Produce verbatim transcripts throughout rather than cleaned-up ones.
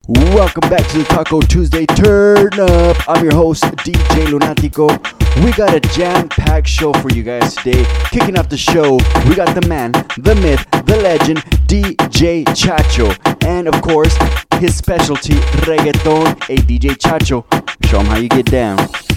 Welcome back to the Taco Tuesday Turn Up. I'm your host, D J Lunatico. We got a jam-packed show for you guys today. Kicking off the show, we got the man, the myth, the legend, D J Chacho. And of course, his specialty, reggaeton. Hey, D J Chacho, show him how you get down.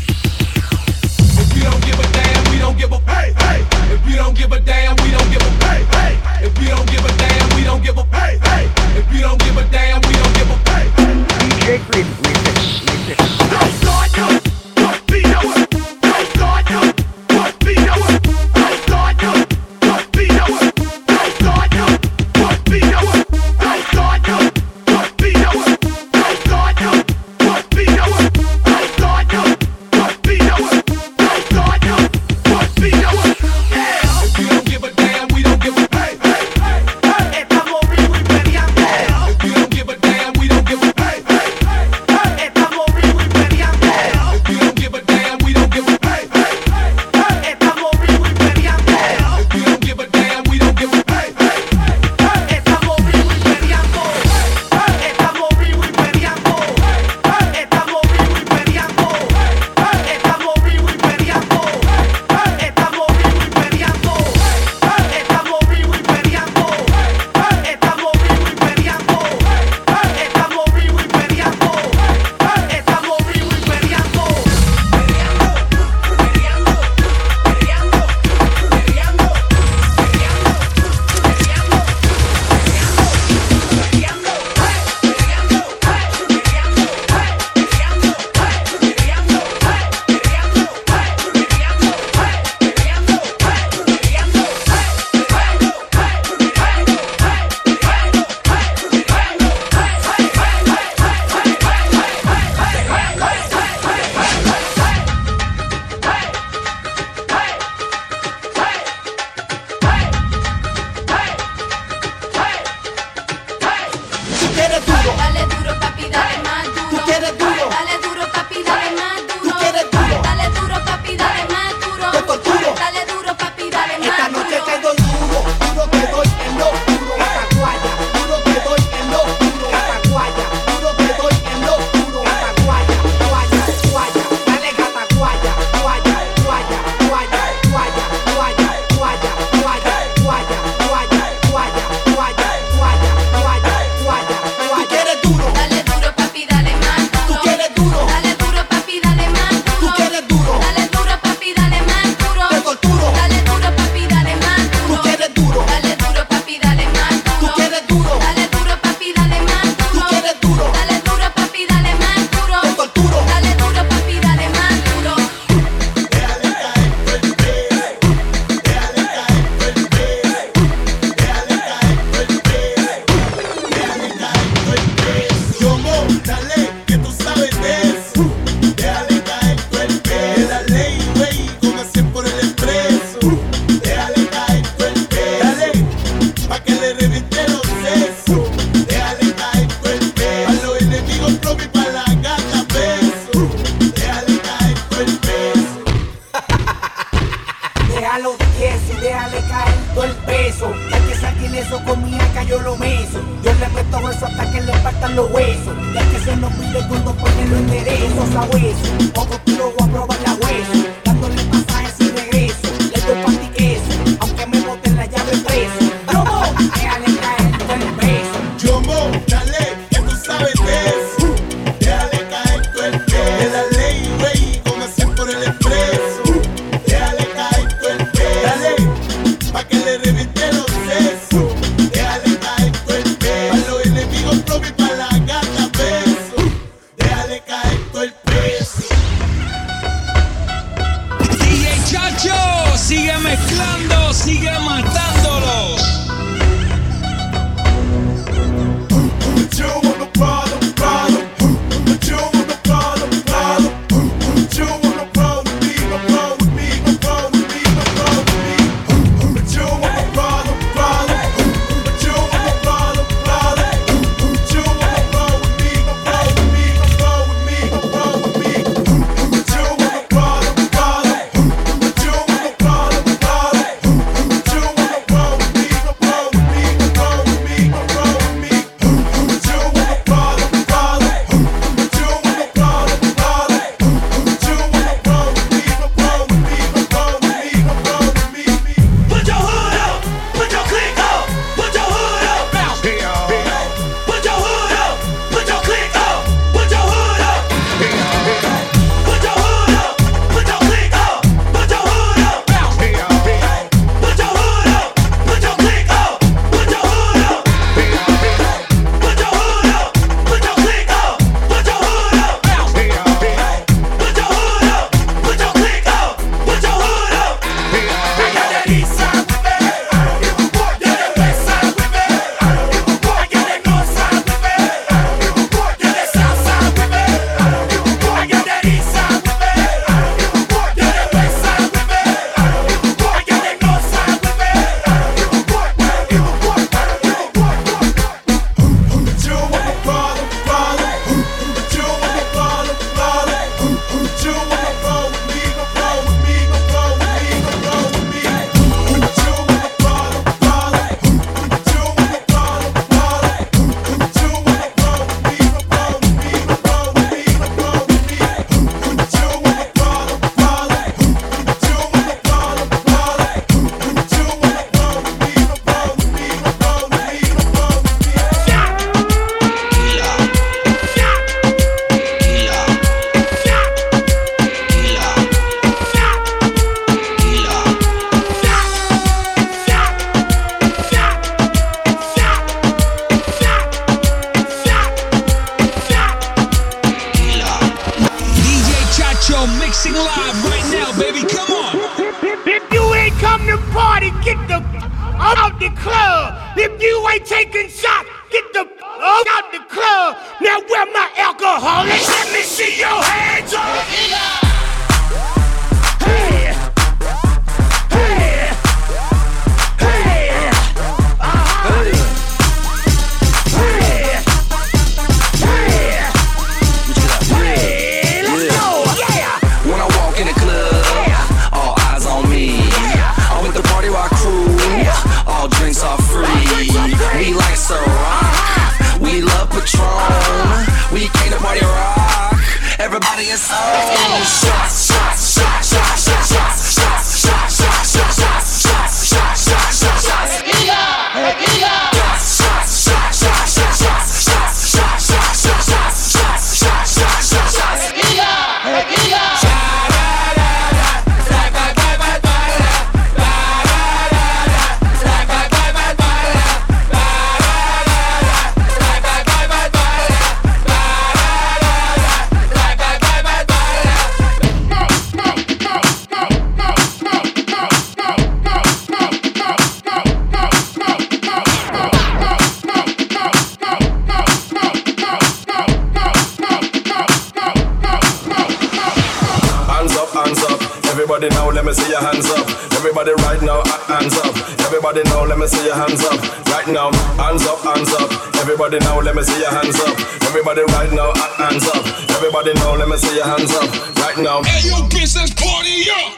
If you don't give a damn, we don't give a hey, hey. If you don't give a damn, we don't give a hey, hey. If you don't give a damn, we don't give a hey, hey. If you don't give a damn, we don't give a hey, hey. D J Green, remix, remix. Don't start no, don't be no, don't start no, don't be no, don't start no, don't be no, don't start no, don't be no, don't start no, don't be no, don't start no, don't be no, don't start no, don't be no, don't start no, don't be no. Yeah. If you don't give a damn, we don't give a hey, hey, hey, hey. Estamos vivo y peleando. If you don't give a damn, we don't give a hey, hey, hey, hey. Estamos vivo y peleando. If you don't give a damn, we don't give a hey, hey, hey, hey. Estamos vivo y peleando. If you don't give a damn, we don't give a hey, hey, hey, hey. Estamos vivo y peleando. Estamos vivo y peleando. Estamos vivo y peleando. Estamos vivo y peleando. Estamos vivo y peleando. Estamos vivo y peleando. Estamos vivo y peleando. Estamos vivo y peleando. Estamos vivo y peleando. Tú quieres duro, Dale duro, papi, dale más duro. tú quieres duro, Dale duro, papi, dale más tú duro. quieres duro. Dale duro, papi, dale más duro. Te torturo. Dale duro, papi, dale más Esta duro. noche te doy duro, duro te doy en lo duro. Catacuaya, duro te doy en lo duro. Catacuaya, duro te doy en lo duro. Catacuaya, guaya, guaya, dale catacuaya, guaya, guaya, guaya, guaya, guaya, guaya, guaya, guaya, guaya, guaya, guaya, guaya, guaya, guaya. Tú quieres duro, Dale duro, papi, dale más tú duro. quieres duro, Dale duro, papi, dale más tú duro. quieres duro, Dale duro, papi, dale más duro. te torturo. Dale duro, papi, dale más Tú duro. quieres duro, Dale duro, papi, dale más tú duro. quieres duro, Dale duro, papi, dale más tú duro. quieres duro, Dale duro, papi, dale más duro. te torturo. Dale duro, papi, dale más duro. Yomo, dale, que tú sabes de eso. Déjale caer tu el pez. La ley, güey, como cien por el expreso. Déjale caer tu el pez. Dale, pa' que le reviente los sesos. Déjale caer tu el pez. A los enemigos propios y pa' la gata beso. Déjale caer tu el pez. Déjalo tieso y déjale caer todo el peso. Ya que saquen eso con mi acá yo lo meso. Yo le meto eso hasta que le partan los huesos. Ya que se nos pide cuando ponerlo en derecho a hueso. Poco tiro voy a probar la hueso. Dándole pasajes y regreso. Le doy panty queso, aunque me boten la llave preso. ¡Yomo! Déjale caer todo el peso. Yomo, dale, que tú sabes de eso. Déjale caer tu el pez. La ley, güey, como cien por el expreso. Déjale caer tu el pez. Dale, pa' que le reviente los sesos. Déjale caer tu el pez. A los enemigos propios y pa' la gata beso. Déjale caer tu el pez. D Getting live right now, baby. Come on. If you ain't come to party, get the f- out the club. If you ain't taking shots, get the f- out the club. Now where my alcoholics? Let me see your hands up. Hey, hey, hey, uh-huh. Hey, hey, hey, let's go, yeah. When I walk in the club, all eyes on me. I'm with the party rock crew, all drinks are free. We like Ciroc, we love Patron. We came to party rock, everybody is on. Shots, shots, shots, shots, shots, shots, shots, shots, shots, shots, shots, shots, shots, shots, shots, shots. Everybody now, let me see your hands up. Everybody right now, hands up. Everybody now, let me see your hands up. Right now, hands up, hands up. Everybody now, let me see your hands up. Everybody right now, hands up. Everybody now, let me see your hands up. Right now. Hey, yo, bitch, let's party up.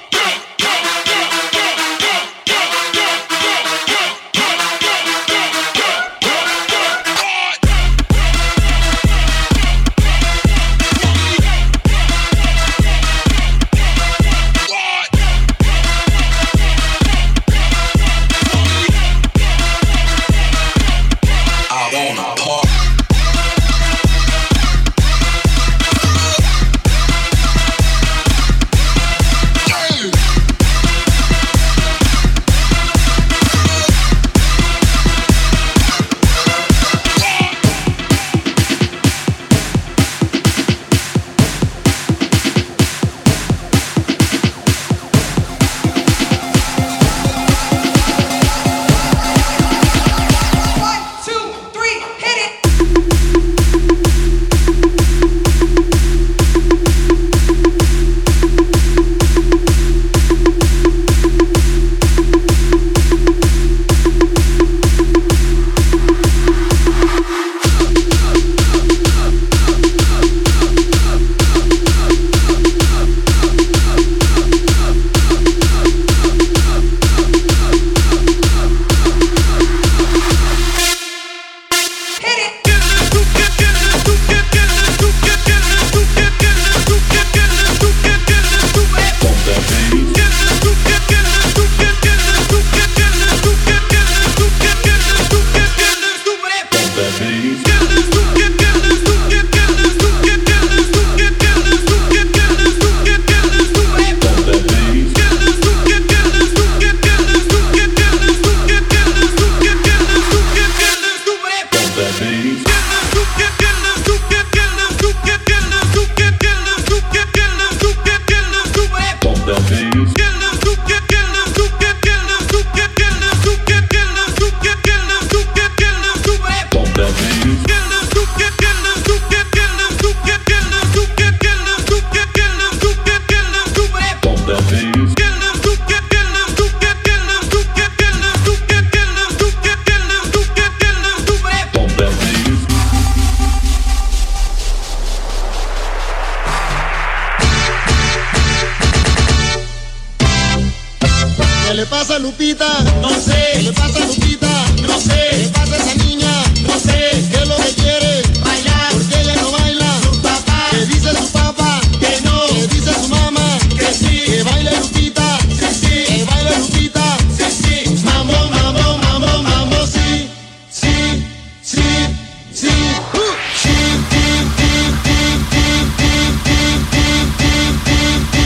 le pasa a Lupita? No sé. ¿Qué le pasa a Lupita? No sé. ¿Qué le pasa a esa niña? No sé. ¿Qué es lo que quiere? Bailar. ¿Por qué ella no baila? Su papá. ¿Qué dice su papá? Que no. ¿Qué dice su mamá? Que sí. Que baile Lupita. Sí, sí. Que baile Lupita. Sí, sí. Mambo, mambo, mambo, mambo, sí. Sí, sí, sí. Uh. Sí, sí, sí, sí, sí, sí, sí, sí, sí, sí,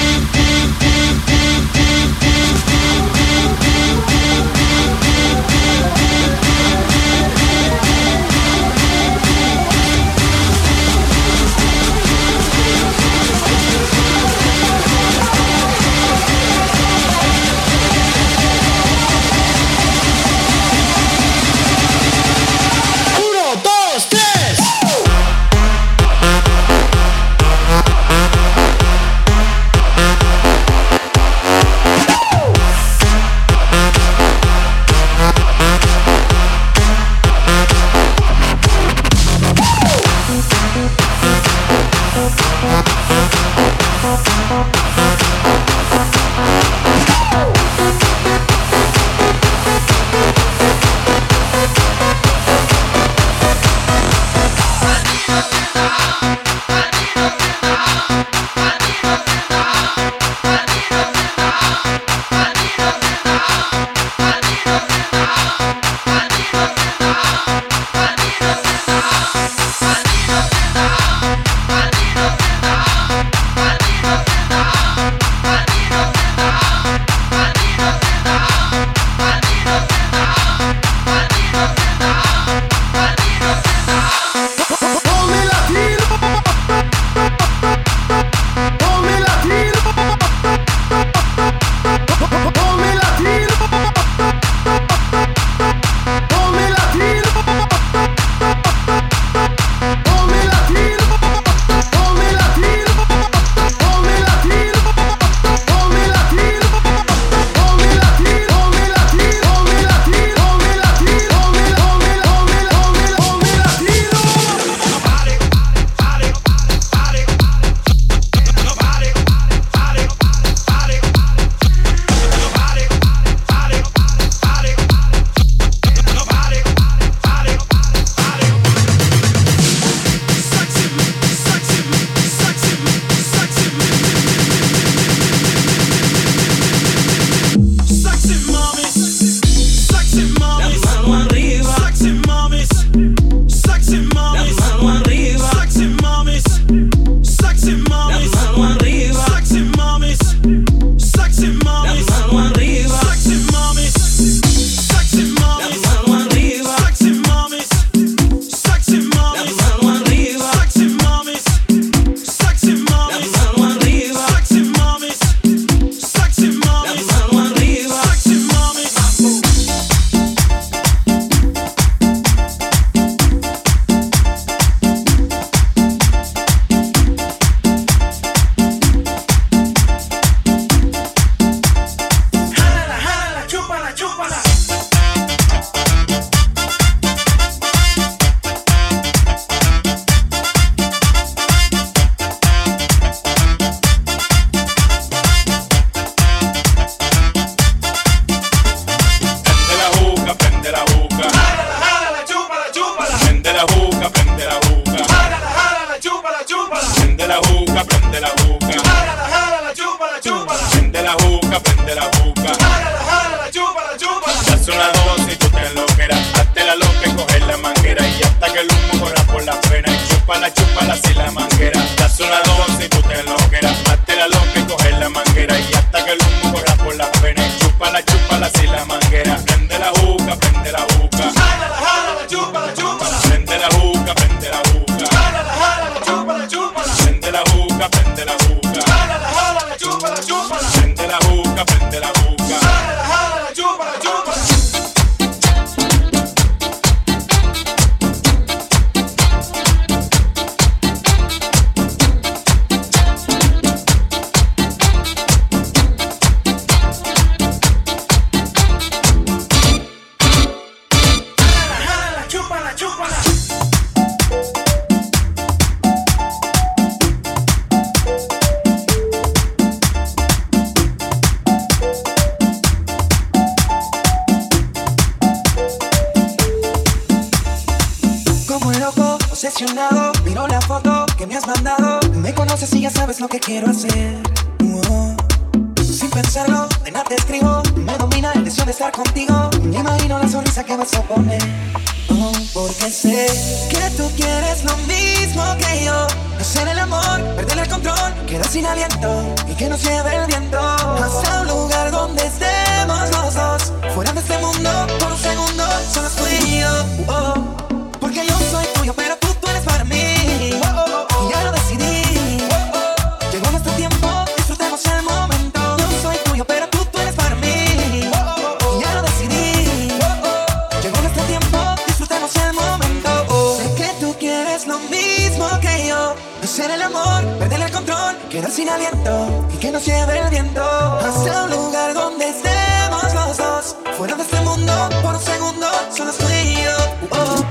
sí, sí, sí, sí. Obsesionado, miro la foto que me has mandado. Me conoces y ya sabes lo que quiero hacer. Uh-oh. Sin pensarlo, de nada te escribo. Me domina el deseo de estar contigo. Me imagino la sonrisa que vas a poner. Oh, porque sé que tú quieres lo mismo que yo. Hacer el amor, perder el control, quedar sin aliento y que nos lleve el viento hasta un lugar donde estemos los dos. Fuera de este mundo, por un segundo, solo tú y yo. Uh-oh. Porque yo soy tuyo, pero tú, tú eres para mí. Oh, oh, oh. Y ya lo decidí. Oh, oh. Llegó nuestro tiempo, disfrutemos el momento. Yo soy tuyo, pero tú, tú eres para mí. Oh, oh, oh. Y ya lo decidí. Oh, oh. Llegó nuestro tiempo, disfrutemos el momento. Oh. Sé que tú quieres lo mismo que yo. Hacer el amor, perder el control, quedar sin aliento y que nos lleve el viento hasta un lugar donde estemos los dos. Fuera de este mundo, por un segundo, solo tú y yo. Oh, oh.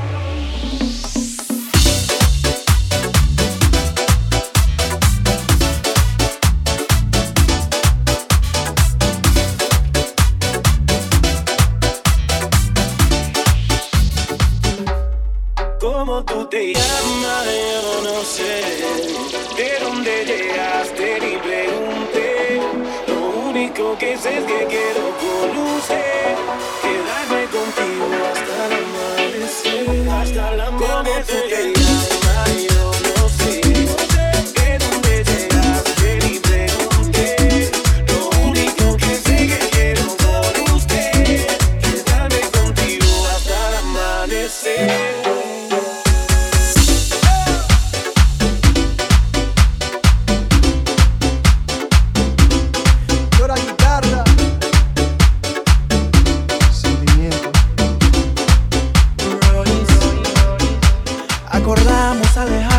¿Cómo tú te llamas? Yo no sé. ¿De dónde llegaste? Ni pregunté. Lo único que sé es que quiero conocer. Quedarme contigo hasta el amanecer. Hasta el amanecer. ¿Cómo tú te llamas? Yo no sé.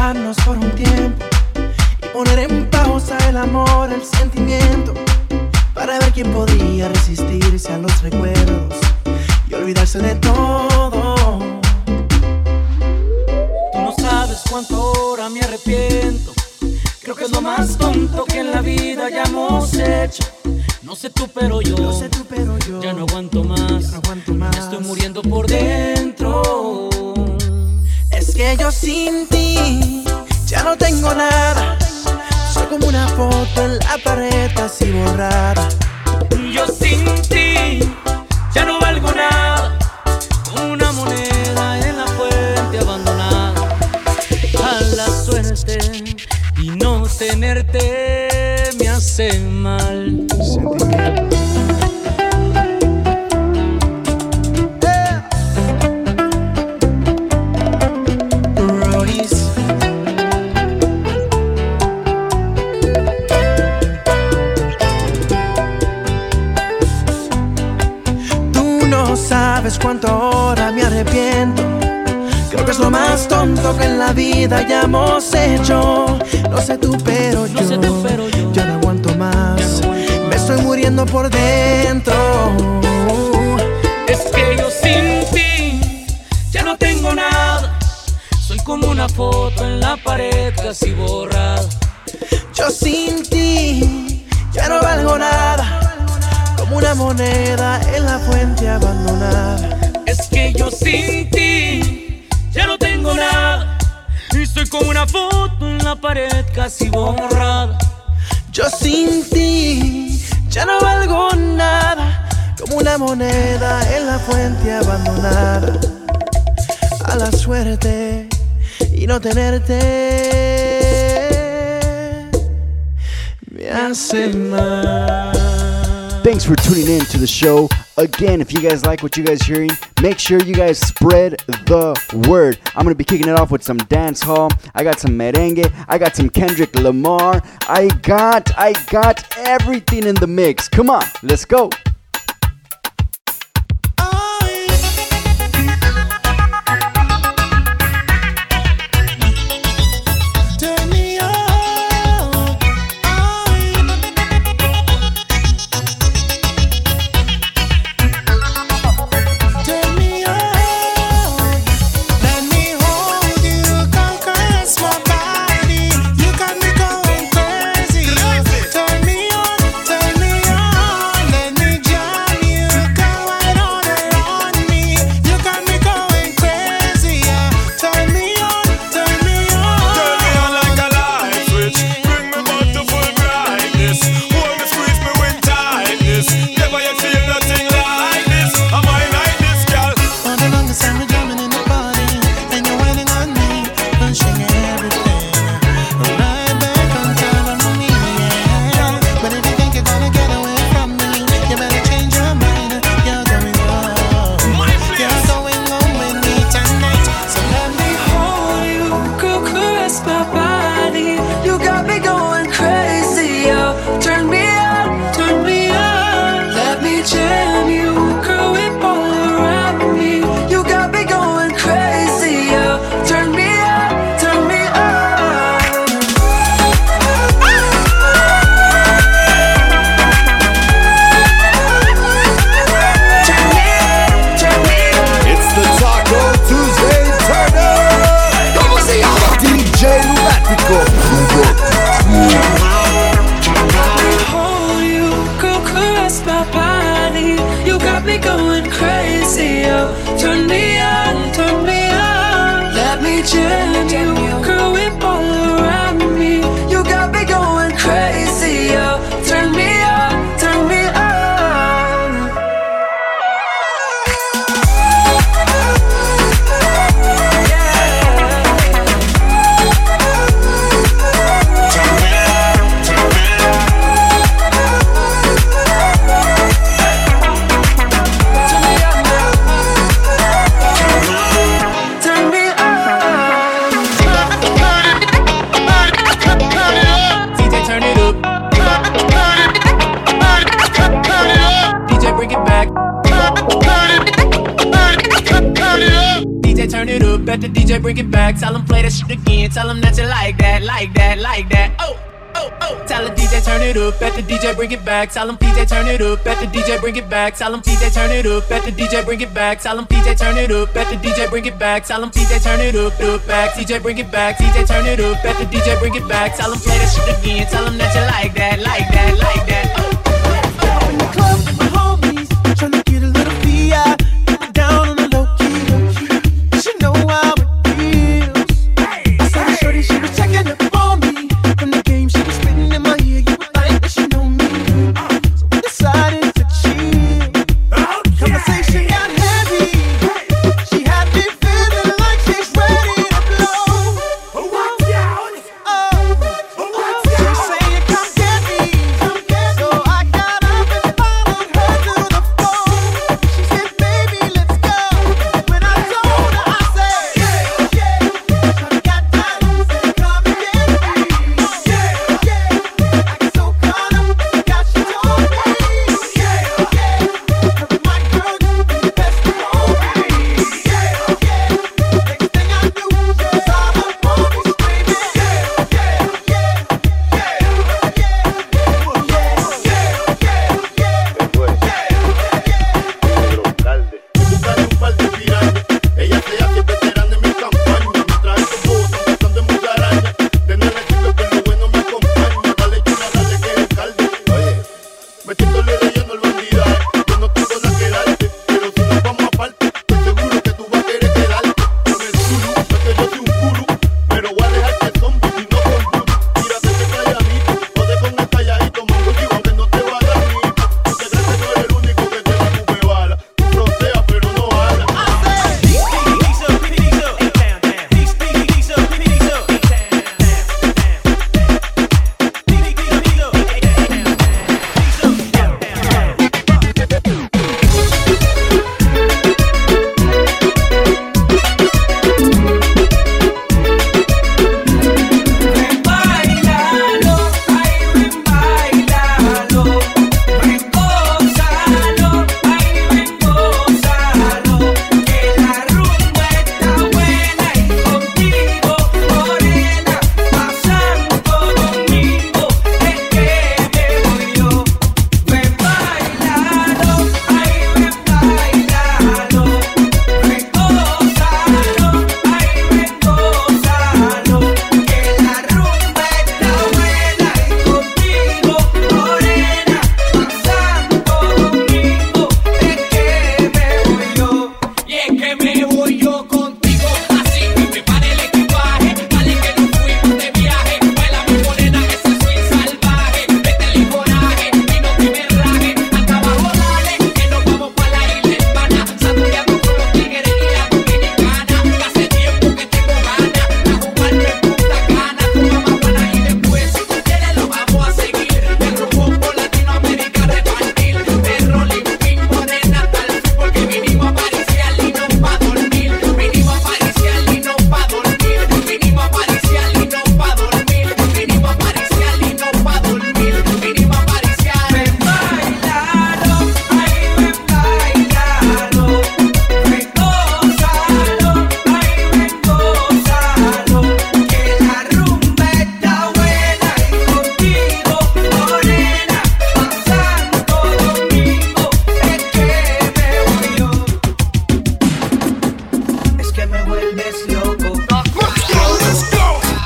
alejarnos por un tiempo y poner en pausa el amor, el sentimiento, para ver quién podía resistirse a los recuerdos y olvidarse de todo. Tú no sabes cuánto ahora me arrepiento. Creo que es lo más tonto que en la vida hayamos hecho. No sé tú, pero yo, no sé tú, pero yo ya no aguanto más. Ya no aguanto más. Me estoy muriendo por dentro. Es que yo sin ti ya no tengo nada. Soy como una foto en la pared casi borrada. Yo sin ti ya no valgo nada, como una moneda en la fuente abandonada. A la suerte y no tenerte me hace mal. ¿Sabes cuánto ahora me arrepiento? Creo que es lo más tonto que en la vida hayamos hecho. No sé tú, pero yo, no sé tú, pero yo ya no aguanto más. Ya no aguanto más. Me estoy muriendo por dentro. Es que yo sin ti ya no tengo nada. Soy como una foto en la pared casi borrada. Yo sin ti ya no valgo nada, como una moneda en la fuente abandonada. Es que yo sin ti ya no tengo nada y soy como una foto en la pared casi borrada. Yo sin ti ya no valgo nada, como una moneda en la fuente abandonada. A la suerte y no tenerte me hace mal. Thanks for tuning in to the show. Again, if you guys like what you guys are hearing, make sure you guys spread the word. I'm going to be kicking it off with some dance hall. I got some merengue. I got some Kendrick Lamar. I got, I got everything in the mix. Come on, let's go. Turn me on. the D J bring it back. Tell him play that shit again. Tell him that you like that, like that, like that. Oh, oh, oh. Tell the D J turn it up. At the D J bring it back. Tell him P J turn it up. At the D J bring it back. Tell him P J turn it up. At the D J bring it back. Tell him P J turn it up. At the D J bring it back. Tell him P J turn it up, up back. D J bring it back. D J turn it up. At the D J bring it back. Tell him play that shit again. Tell him that you like that, like that, like that. Oh. In the club with my homies, tryna get a little V I, get it down on the low key. She know how it feels. I saw the shorty, she was checking up on me. From the game, she was spitting in my ear. You would think that she know me, so we decided to chill. Conversation got heavy. She had me feeling like she's ready to blow. Oh, she saying come get me. So I got up and followed her to the phone. She said, baby, let's go. When I told her, I said, yeah, yeah. Shawty got down, said, come and get me. Yeah, yeah. I got so caught up, forgot she told me. Yeah, yeah. Her and my girl used to be the best of all me. Yeah, yeah. Next thing I knew, she was all up on me screaming. Yeah, yeah, yeah, yeah, Buscaré un par de pirañas. Ella se hace veterana en mi campaña. Mientras estos bobos están pasando en musaraña. De nada sirve que lo bueno me acompaña. Dale chula, dale que es el calde. Oye, metiéndole de lleno al bandidaje. Yo no tengo nada que darte, pero si nos vamos aparte, estoy seguro que tú vas a querer quedarte. Con el Zulu, sé que yo soy un guru, pero voy a dejarte zombie y no con voodoo. Tírate ese calladito, jode con el calladito, mango chivo, aunque no te va a dar mito. Tú te crees que no eres el único que te va a comer bala. Tú fronteas, pero no hablas. Bailalo, ay ven, bailalo, ven, gózalo, ay ven, gózalo, que la rumba está buena y contigo, morena, pa' Santo Domingo es que me voy yo. Ven, bailalo, ay ven, bailalo, ven, gózalo, ay ven, gózalo, que la rumba está buena y contigo, morena, pa' Santo Domingo es que me voy yo. Y es que me voy yo contigo, así que prepare el equipaje, dale que nos fuimos de viaje, baila mi morena ese swing salvaje, vete el coraje y no te me raje, acá abajo dale, que nos vamos pa' la isla hispana, saboreando con los tigres y la dominicana, que hace tiempo que tengo ganas, a jugarme en Punta Cana, con mamá pana y después, si tú quieres lo vamos a seguir, el rumbo por Latinoamérica repartir, de rolling pin morena tal fin, porque vinimos a pariciar y no pa' dormir, vinimos a pariciar y no pa' dormir, vinimos a pariciar y no pa' dormir, vinimos a pariciar y no pa' dormir, vinimos a pariciar. Ven, bailalo, ay ven, bailalo, ven, gózalo, ay ven, gózalo, que la rumba está buena y contigo, morena, pa' Santo Domingo es que me voy yo. Es que me vuelves loco. Let's go.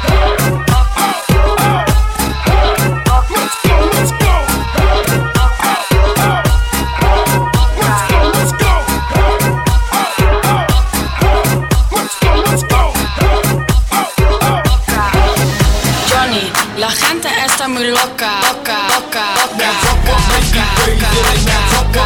Johnny, la gente está muy loca, loca, loca, loca, loca, loca, loca, loca,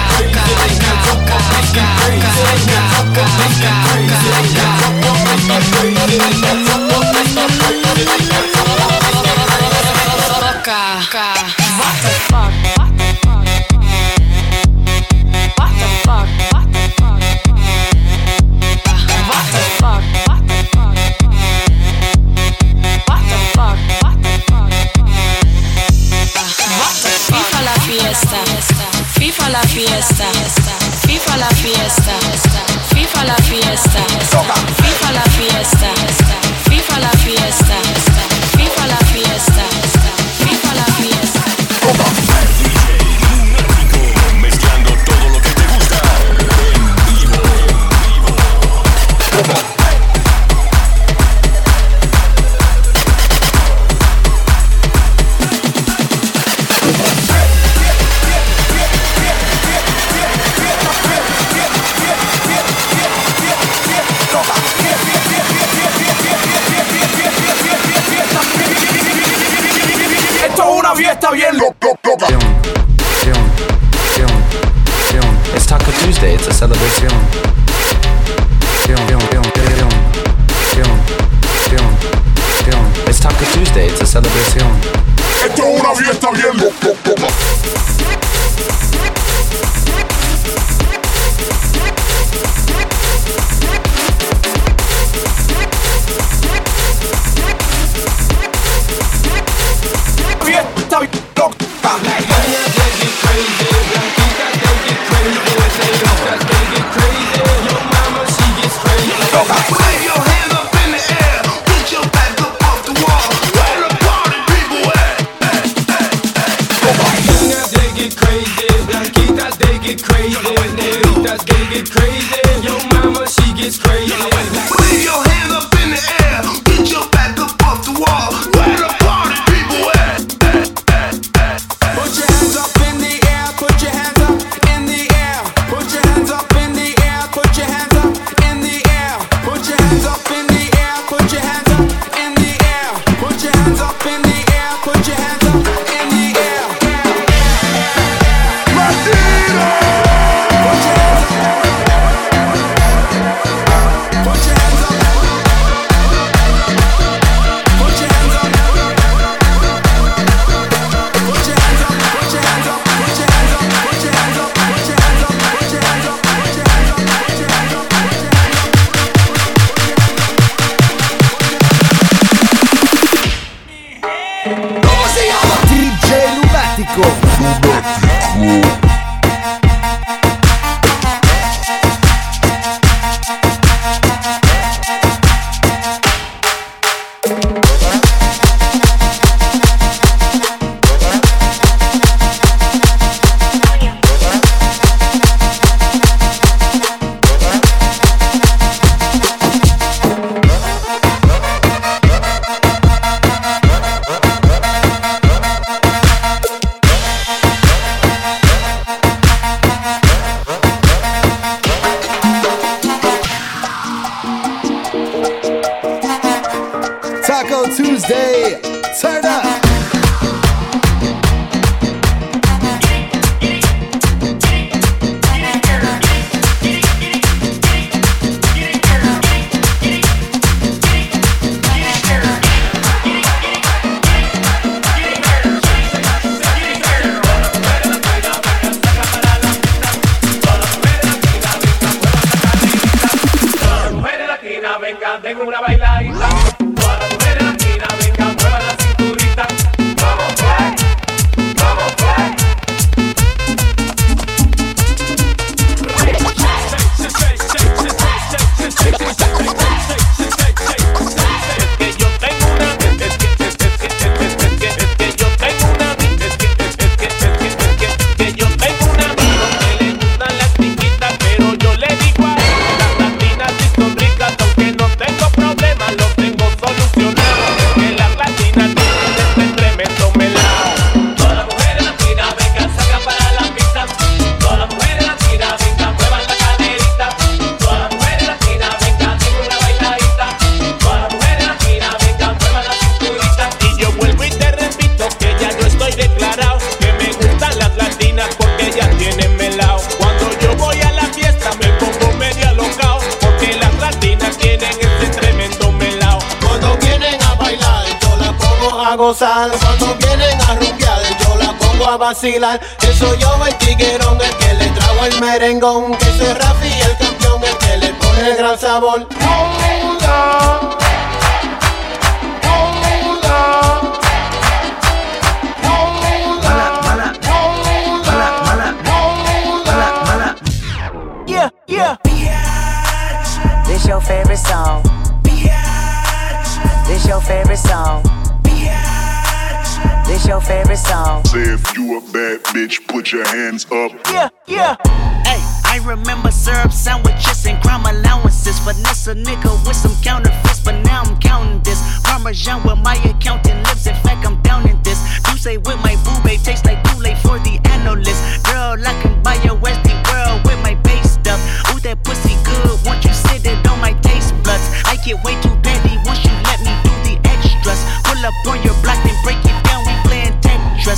What the fuck? What the fuck? What the fuck? What the fuck? What the fuck? What the fuck? What the fuck? What the fuck? What the fuck? FIFA la fiesta, FIFA la fiesta, FIFA la fiesta, FIFA la fiesta, FIFA la una fiesta bien loca. It's Taco Tuesday, it's a celebration. It's Taco Tuesday, it's a celebration. Esto es una fiesta bien loca. Fiesta bien loca. Taco Tuesday, turn up. Venga, tengo una bailadita. Todas las mujeres latinas, venga, muevan la cinturita. Vamos, play, vamos, play. Es que yo tengo una, es que, es que, es que, es que, es que yo tengo una, es que, es que, es que, es que, es que yo tengo un amigo que le gustan las chiquitas, pero yo le digo a él, las latinas sí son ricas, aunque no tengo problemas, lo tengo solucionado. Que las latinas tienen este tremendo melao. Todas las mujeres latinas, vengan, sacan para la pista. Todas las mujeres latinas, vengan, muevan la caderita. Todas las mujeres latinas, vengan, tengo una bailadita. Todas las mujeres latinas, vengan, muevan la cinturita. Y yo vuelvo y te repito que ya yo estoy declarado que me gustan las latinas porque ellas tienen melao. Cuando yo voy a la fiesta me pongo medio alocao porque las latinas tienen este tremendo melao. Cuando vienen a bailar, yo la pongo a gozar. Cuando vienen a rumbear, yo la pongo a vacilar. Que soy yo el tiguerón, el que le trago el merengón. Que soy Rafi el campeón, el que le pone el gran sabor. Hold on, hold on, hold on, hold on. Yeah, yeah. This your favorite song. This your favorite song. This your favorite song. Say if you a bad bitch, put your hands up. Yeah, yeah. Hey, I remember syrup sandwiches and crime allowances. Finesse a nigga with some counterfeits, but now I'm counting this. Parmesan with my accountant lips, in fact I'm down in this. You say with my boo babe, tastes like Kool-Aid for the analyst. Girl, I can buy your Westie world with my base stuff. Ooh, that pussy good, once you sit it on my taste buds. I get way too petty once you let me do the extras. Pull up on your block, then break it down, we playing Tetris.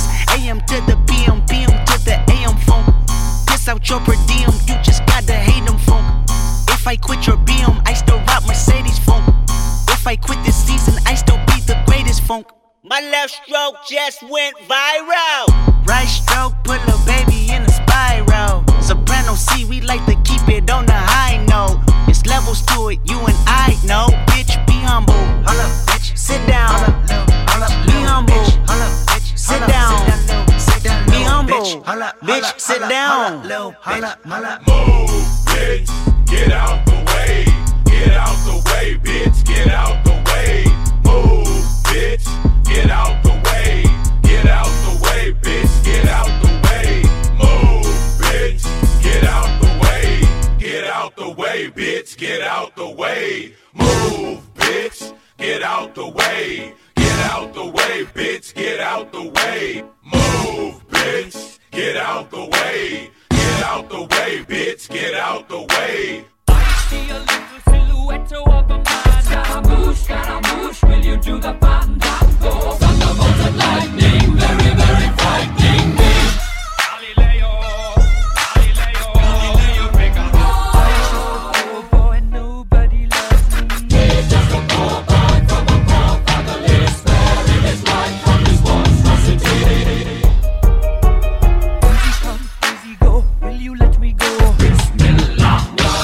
out your per diem, you just gotta hate them funk. If I quit your B M, I still rock Mercedes funk. If I quit this season, I still be the greatest funk. My left stroke just went viral. Right stroke put a baby in a spiral. Soprano C, we like to keep it on the high note. It's levels to it, you and I know. Bitch, be humble. Holla, bitch. Sit down. Holla, be humble. Holla, bitch. Sit down. Be humble. Bitch, sit down. Move, bitch. Get out the way. Get out the way, bitch. Get out the way. Move, bitch. Get out the way. Get out the way, bitch. Get out the way. Move, bitch. Get out the way. Get out the way, bitch. Get out the way. Move, bitch. Get out the way. Get out the way, bitch. Get out the way. Move, bitch. Get out the way. Get out the way, bitch. Get out the way. See a little silhouette of a man. Scaramouche, Scaramouche, will you do the fandango? Thunderbolts and lightning, very, very frightening me. Galileo, Galileo, Galileo, pick up. Oh boy, nobody loves me. He's just a poor boy from a poor family, sparing his life from his monstrosity. Easy come, easy go, will you let me go? Bismillah.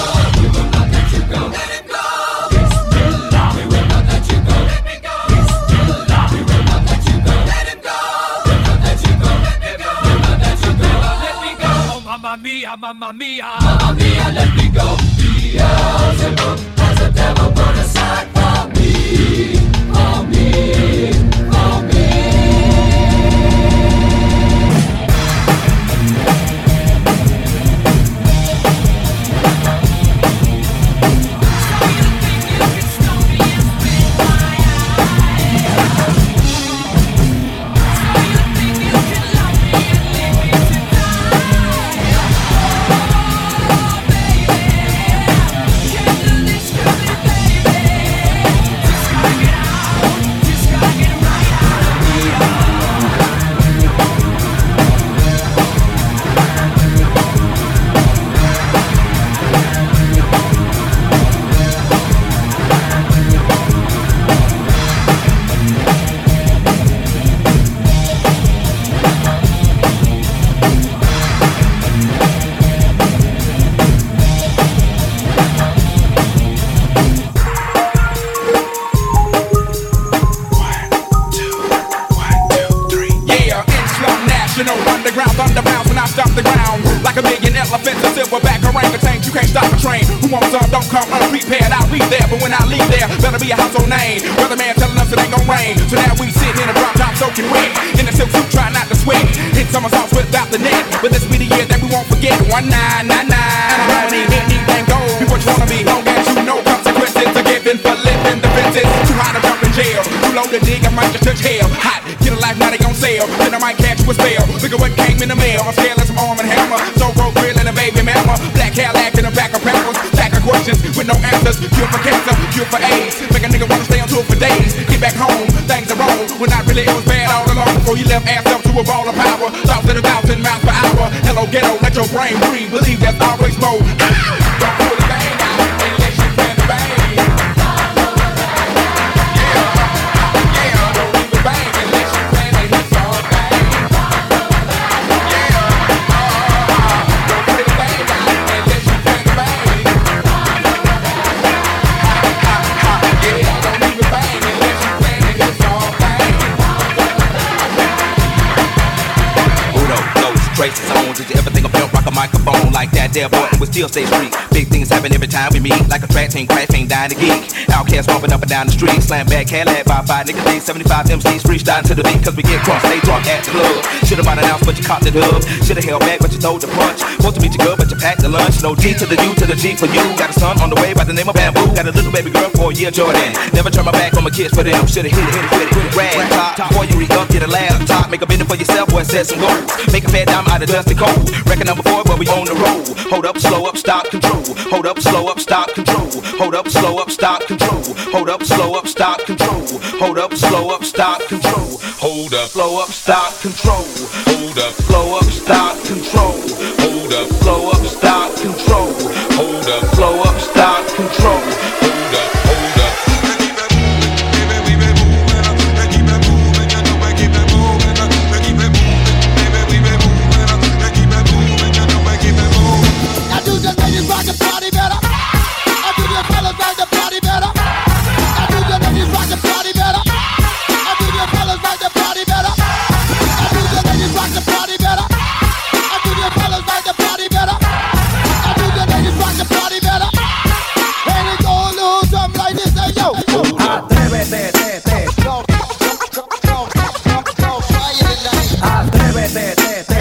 Mamma mia, mamma mia, mamma mia, let me go. Beelzebub has the devil put aside for me, for me, for me. Better be a household name. Weatherman telling us it ain't gon' rain. So now we sit in a drop top soaking wet. In the silk suit trying not to sweat. Hit somersaults without the net. But this be the year that we won't forget. One nine nine nine. And I don't need anything gold. Be what you wanna be. Long as you know consequences are given for living the fences. Too hot to jump in jail. Too low to dig. I might just touch hell. Hot. Get a life now they on sale. Then I might catch you a spell. Look at what came in the mail. I'm scared of some arm and hammer. So broke grill and a baby mama. Black Cadillac in a pack of peppers. Stack of questions with no answers. Cure for cancer. Cure for AIDS. Make a nigga wanna stay on tour for days. Get back home, things are wrong. When not really, it was bad all along. Before you left ass up to a ball of power. Thoughts at a thousand miles per hour. Hello ghetto, let your brain breathe. Believe there's always more. Don't pull the bang out unless you can bang. Yeah, yeah, don't leave the bang unless you plan to hit some bang. Yeah, uh, don't pull the bang out unless you can bang. Traces on, did you ever think I felt rock a microphone like that there boy and we still stay street? Big things happen every time we meet, like a track team crash ain't dying to geek. Outcast bumping up and down the street, slam back Cadillac by five niggas, these seventy-five M Cs freestyling to the beat, cause we get cross, stay drunk at the club. Should've bought an ounce but you caught the dub, should've held back but you throw the punch. Supposed to meet your girl but you packed the lunch, no G to the U to the G for you. Got a son on the way by the name of Bamboo, got a little baby girl for a year Jordan. Never turn my back on my kids for them, should've hit it, hit it, hit it, hit it, rag top. Before you re-up, get a laptop, make a bid for yourself, boy, set some goals. Make a fat dime out of dusty cold. Record number four, but we on the road. Hold up, slow up, stop, control. Hold up, slow up, stop, control. Hold up, slow up, stop, control. Hold up, slow up, stop, control. Hold up, slow up, stop, control. Hold Hold up, flow up, stop, control. Hold up, flow up, stop, control. Hold up, flow up, stop, control. Hold up, flow up, stop, control. Hold up, hold up. I do the ladies rock the party better. I do the fellas rock the party better. I do the ladies rock the party better. I do the fellas rock the party better. I do the ladies rock the party better. I do the fellas rock the party better. I do the ladies rock the party better. And it go lose some like this, hey yo. Atrévete, te, te. Atrévete, te, te.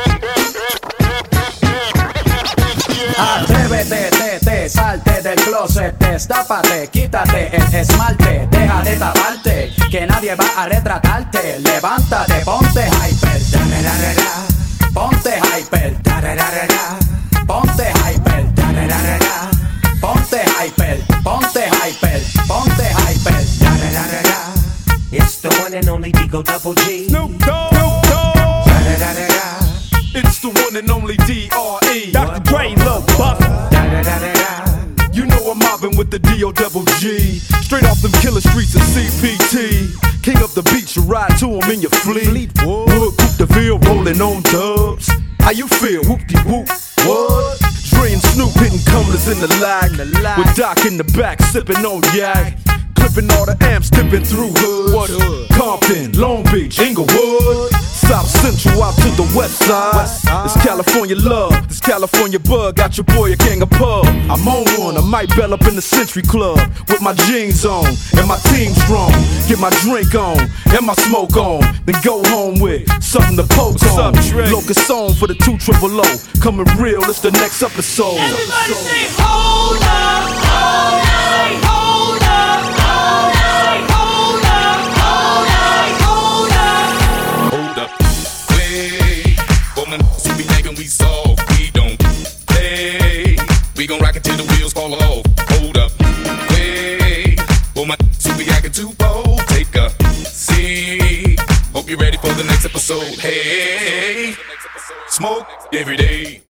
Atrévete, te, te, salte del closet, destápate, quítate el esmalte, deja de taparte, que nadie va a retratarte. Levántate, ponte hyper, da-da-da-da-da. Ponte hyper, da-da-da-da-da. Ponte hyper, da-da-da-da-da. Ponte hyper, ponte hyper, ponte hyper, da-da-da-da-da. It's the one and only Digo Double G. Snoop Dogg, Snoop Dogg. Da-da-da-da-da. It's the one and only D R E. Doctor Dre, Lil Buff. You know I'm mobbing with the D O double G. Straight off them killer streets of C P T. King up the beach, you ride to him in your fleet. Wood, Coupe de Ville, rolling on dubs. How you feel? Whoop-de-whoop. What? Dre and Snoop hitting cumblers in the lag. With Doc in the back, sipping on yak. Clipping all the amps, dipping through hoods. What hood? Compton, Long Beach, Inglewood. South Central out to the west side. This California love, this California bug. Got your boy a gang of pub. I'm on one, I might bell up in the Century Club. With my jeans on, and my team strong. Get my drink on, and my smoke on. Then go home with something to poke on. Locust on for the two triple O. Coming real, it's the next episode. Everybody say hold up, hold up, hold up, hold up, hold up, hold up, hold up. Hold up, wait. Woman, see we thinking we soft, we don't play. We gon' rock it till the wheels fall off. Hold up, wait. Woman, see we acting too bold. Take a seat. Hope you're ready for the next episode. Hey, smoke every day.